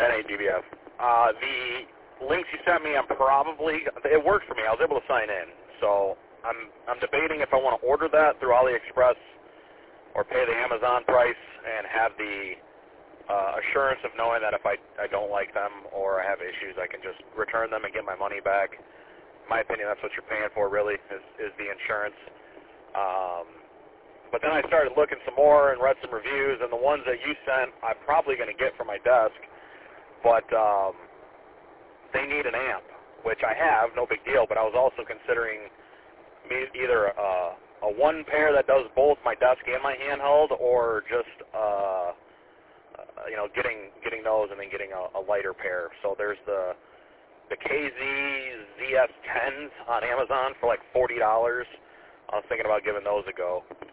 NAGBF. The links you sent me, it worked for me. I was able to sign in. So I'm debating if I want to order that through AliExpress or pay the Amazon price and have the assurance of knowing that if I don't like them or I have issues, I can just return them and get my money back. In my opinion, that's what you're paying for, really, is the insurance. But then I started looking some more and read some reviews, and the ones that you sent I'm probably going to get for my desk, but they need an amp, which I have, no big deal, but I was also considering either a one pair that does both my desk and my handheld, or just getting those and then getting a lighter pair. So there's the KZ ZS10s on Amazon for like $40. I was thinking about giving those a go.